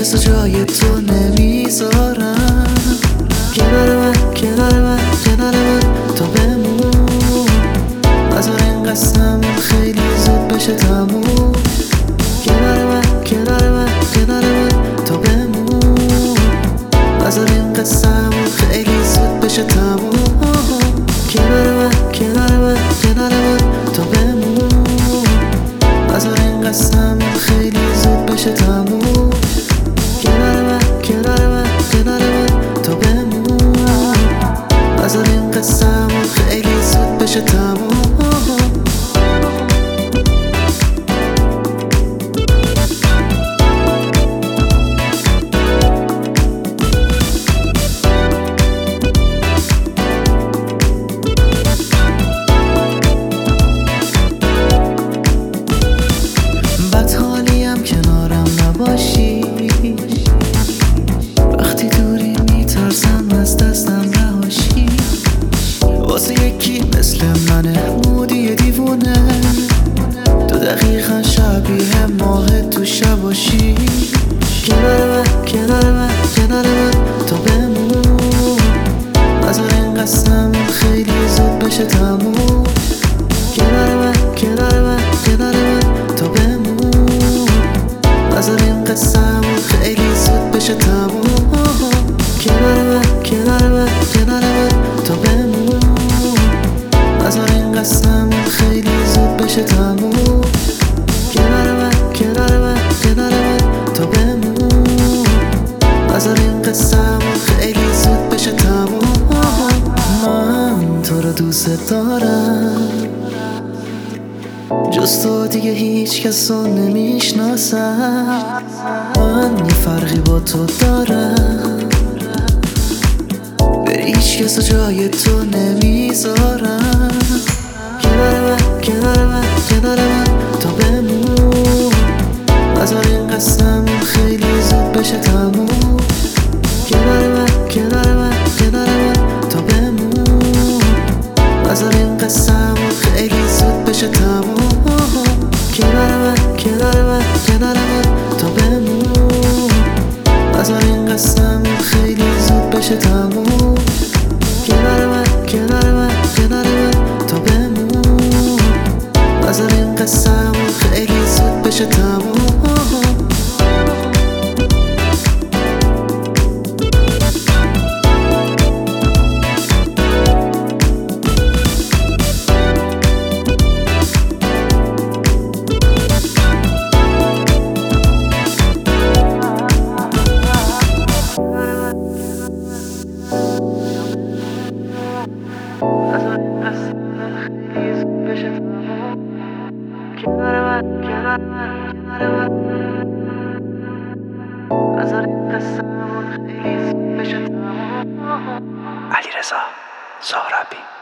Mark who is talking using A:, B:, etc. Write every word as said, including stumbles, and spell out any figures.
A: کس جای تو نمیذارم. کنار من کنار من کنار من تو بمون، نذار این قسمون خیلی زود بشه تموم. کنار من کنار من کنار من تو بمون، نذار این قسمون خیلی زود بشه تموم. کنار من کنار من کنار من تو بمون، نذار این قسمون خیلی زود بشه تموم. کنار من کنار من کنار من تو بمون، نذار این قسمون خیلی زود بشه تموم. باشی وقتی دوری میترسم از دستم رهاشی، واسه یکی مثل منه مودی دیوونه، تو دقیقا شبیه ماه تو شباشی. کنار من کنار من کنار من تو بمون، نذار این قسمون خیلی زود بشه تموم. کنار من کنار من کنار من تو بمون، نذار این قسمون خیلی زود بشه تموم. کنار من کنار من کنار من تو بمون، نذار این قسمون خیلی زود بشه تموم. کنار من کنار من کنار من تو بمون، نذار این قسمون خیلی زود بشه تموم. من تو رو دوست دارم، جز تو دیگه هیچ کس رو نمیشناسم. من یه فرقی با تو دارم، به هیچ کس جای تو نمیذارم. کنار من کنار من کنار من تو بمون، نذار این قسمون خیلی زود بشه تموم. کنار من کنار من کنار من تو بمون، نذار این قسمون خیلی زود بشه تموم. کنار من کنار من کنار من تو بمون، نذار این قسمون خیلی زود بشه تموم. کنار من کنار من کنار من تو بمون، نذار این قسمون خیلی زود بشه تموم. کنار من کنار من کنار من نذار این قسمون خیلی زود بشه تموم. علیرضا سهرابی.